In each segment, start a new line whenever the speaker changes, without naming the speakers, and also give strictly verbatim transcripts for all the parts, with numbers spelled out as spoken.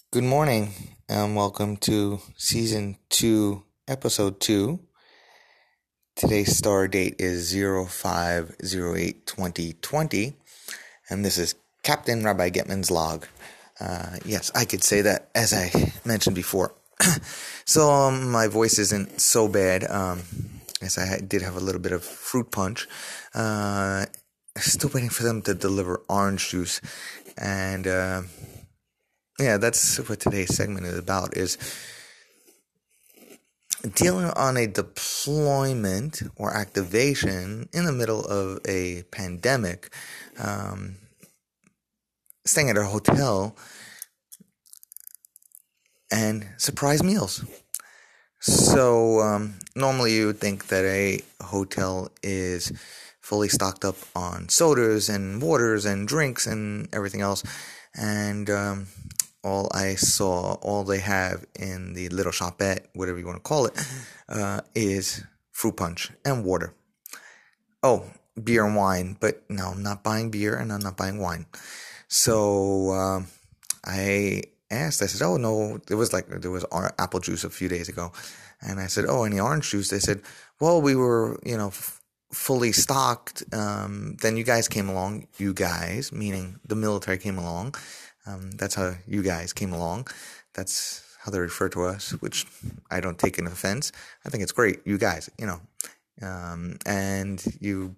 Good morning and welcome to season two, episode two. Today's star date is zero five zero eight twenty twenty, and this is Captain Rabbi Getman's log. Uh, yes, I could say that as I mentioned before. so um, my voice isn't so bad. Um, yes, I did have a little bit of fruit punch. Uh, still waiting for them to deliver orange juice, and uh, yeah, that's what today's segment is about, is dealing on a deployment or activation in the middle of a pandemic, um, staying at a hotel, and surprise meals. So um, normally you would think that a hotel is fully stocked up on sodas and waters and drinks and everything else, and um, all I saw, all they have in the little shopette, whatever you want to call it, uh, is fruit punch and water. Oh, beer and wine, but no, I'm not buying beer and I'm not buying wine. So um, I asked, I said, oh no, there was like, there was apple juice a few days ago. And I said, oh, any orange juice? They said, well, we were, you know, f- fully stocked. Um, then you guys came along, you guys, meaning the military came along. Um, that's how you guys came along. That's how they refer to us, which I don't take an offense. I think it's great. You guys, you know, um, and you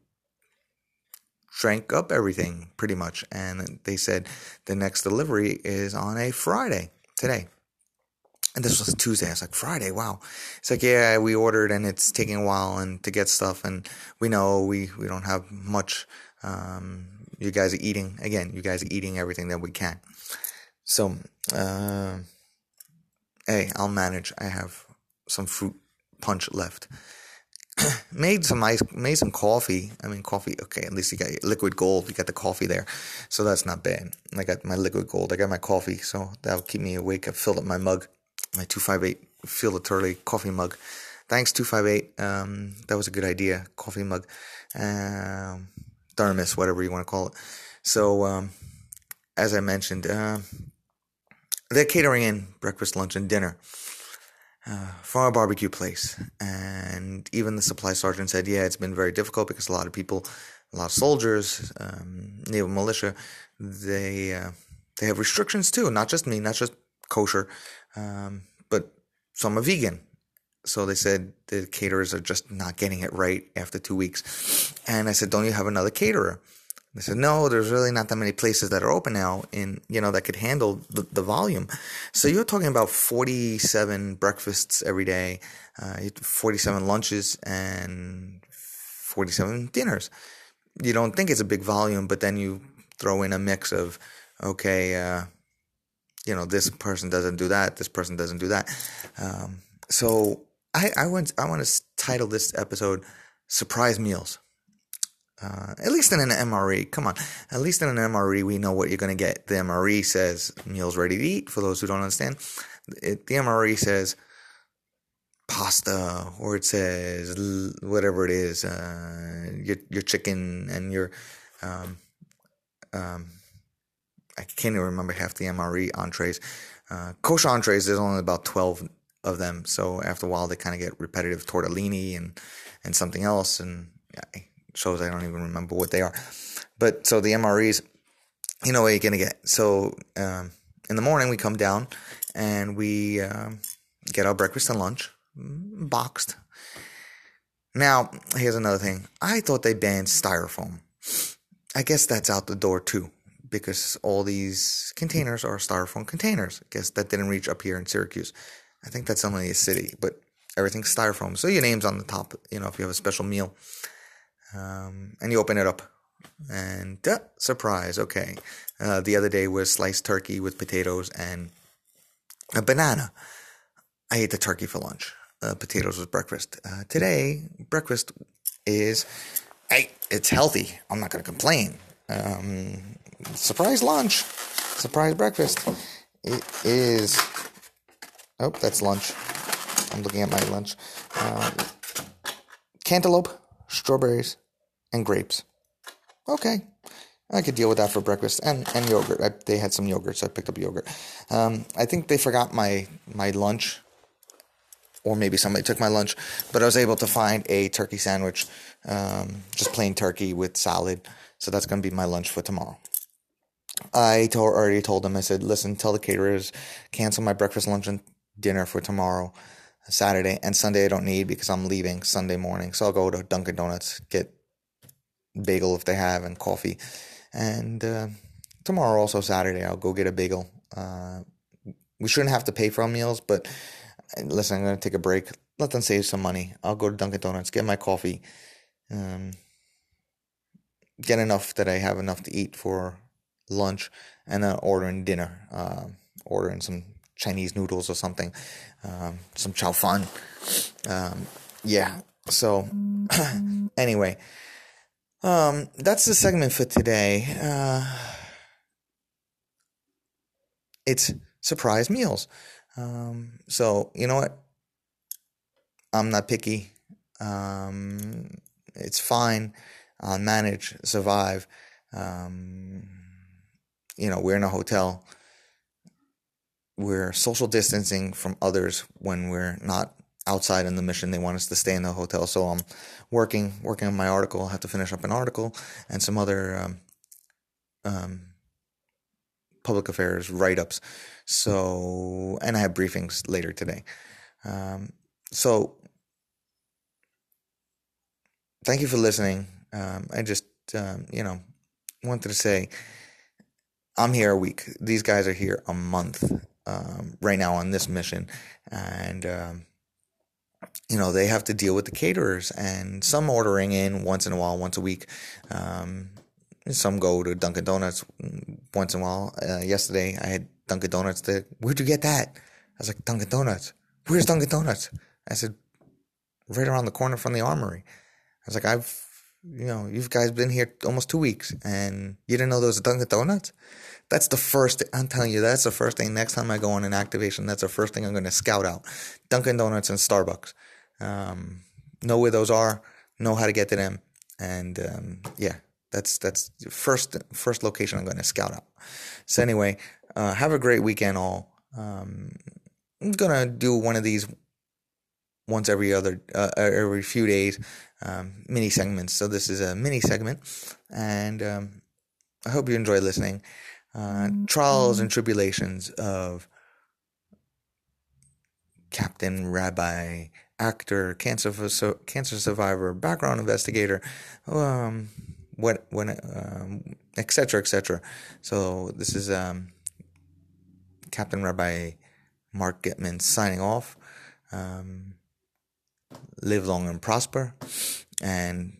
drank up everything pretty much. And they said the next delivery is on a Friday today. And this was Tuesday. I was like, Friday, wow. It's like, yeah, we ordered and it's taking a while and to get stuff. And we know we, we don't have much. Um, you guys are eating, again, you guys are eating everything that we can. So, uh, hey, I'll manage. I have some fruit punch left. made some ice, made some coffee. I mean, coffee, okay, at least you got liquid gold. You got the coffee there. So that's not bad. I got my liquid gold. I got my coffee. So that'll keep me awake. I filled up my mug, my two fifty-eight Feel the Turley coffee mug. Thanks, two fifty-eight. Um, that was a good idea. Coffee mug. Um, thermos, whatever you want to call it. So, um, as I mentioned, uh, they're catering in breakfast, lunch, and dinner uh, from a barbecue place. And even the supply sergeant said, yeah, it's been very difficult because a lot of people, a lot of soldiers, um, naval militia, they uh, they have restrictions too. Not just me, not just kosher, um, but some are vegan. So they said the caterers are just not getting it right after two weeks. And I said, don't you have another caterer? They said, no, there's really not that many places that are open now in, you know, that could handle the, the volume. So you're talking about forty-seven breakfasts every day, uh, forty-seven lunches, and forty-seven dinners. You don't think it's a big volume, but then you throw in a mix of, okay, uh, you know, this person doesn't do that, this person doesn't do that. Um, so I, I want, I want to title this episode Surprise Meals. Uh, at least in an M R E, come on. At least in an M R E, we know what you're going to get. The M R E says meals ready to eat, for those who don't understand. It, the M R E says pasta, or it says l- whatever it is, uh, your your chicken and your, um, um, I can't even remember half the M R E entrees. Uh, kosher entrees, there's only about twelve of them, so after a while they kind of get repetitive. Tortellini and, and something else, and yeah, shows I don't even remember what they are. But so the M R Es, you know what you're going to get. So um, in the morning we come down and we um, get our breakfast and lunch boxed. Now, here's another thing. I thought they banned styrofoam. I guess that's out the door too, because all these containers are styrofoam containers. I guess that didn't reach up here in Syracuse. I think that's only a city, but everything's styrofoam. So your name's on the top, you know, if you have a special meal. Um, and you open it up, and uh, surprise, okay. Uh, the other day was sliced turkey with potatoes and a banana. I ate the turkey for lunch. Uh, potatoes was breakfast. Uh, today, breakfast is, hey, it's healthy. I'm not going to complain. Um, surprise lunch, surprise breakfast. It is, oh, that's lunch. I'm looking at my lunch. Uh, cantaloupe, strawberries, and grapes. Okay. I could deal with that for breakfast, and, and yogurt. I, they had some yogurt, so I picked up yogurt. Um, I think they forgot my, my lunch, or maybe somebody took my lunch, but I was able to find a turkey sandwich, um, just plain turkey with salad. So that's going to be my lunch for tomorrow. I told, already told them, I said, listen, tell the caterers, cancel my breakfast, lunch, and dinner for tomorrow, Saturday, and Sunday I don't need because I'm leaving Sunday morning. So I'll go to Dunkin' Donuts, get bagel if they have, and coffee. And uh, tomorrow, also Saturday, I'll go get a bagel. Uh, we shouldn't have to pay for our meals, but listen, I'm going to take a break. Let them save some money. I'll go to Dunkin' Donuts, get my coffee, um, get enough that I have enough to eat for lunch, and then ordering dinner, uh, ordering some Chinese noodles or something, um, some chow fun. Um, yeah, so anyway, um, that's the segment for today. Uh, it's surprise meals. Um, so, you know what? I'm not picky. Um, it's fine. I'll manage, survive. Um, you know, we're in a hotel. We're social distancing from others when we're not outside in the mission. They want us to stay in the hotel. So I'm working, working on my article. I'll have to finish up an article and some other um, um, public affairs write-ups. So, and I have briefings later today. Um, so, thank you for listening. Um, I just, um, you know, wanted to say I'm here a week. These guys are here a month um, right now on this mission. And, um, you know, they have to deal with the caterers. And some ordering in once in a while, once a week. Um, some go to Dunkin' Donuts once in a while. Uh, yesterday, I had Dunkin' Donuts. To, Where'd you get that? I was like, Dunkin' Donuts. Where's Dunkin' Donuts? I said, right around the corner from the Armory. I was like, I've, you know, you guys been here almost two weeks and you didn't know there was a Dunkin' Donuts? That's the first, I'm telling you, that's the first thing. Next time I go on an activation, that's the first thing I'm going to scout out. Dunkin' Donuts and Starbucks. Um, know where those are, know how to get to them. And, um, yeah, that's, that's the first, first location I'm going to scout out. So anyway, uh, have a great weekend all. Um, I'm going to do one of these once every other, uh, every few days, um, mini segments. So this is a mini segment, and um, I hope you enjoy listening. Uh, trials and tribulations of Captain, Rabbi, actor, cancer so, cancer survivor, background investigator, um, what when, um, et cetera, et cetera. So this is um, Captain Rabbi Mark Gitman signing off. Um, live long and prosper, and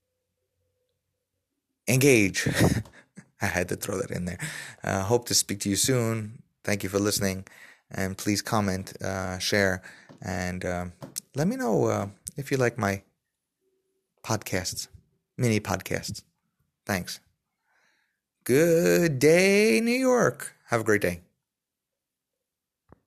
engage. I had to throw that in there. Uh, hope to speak to you soon. Thank you for listening, and please comment, uh, share, and um, let me know uh, if you like my podcasts, mini podcasts. Thanks. Good day, New York. Have a great day.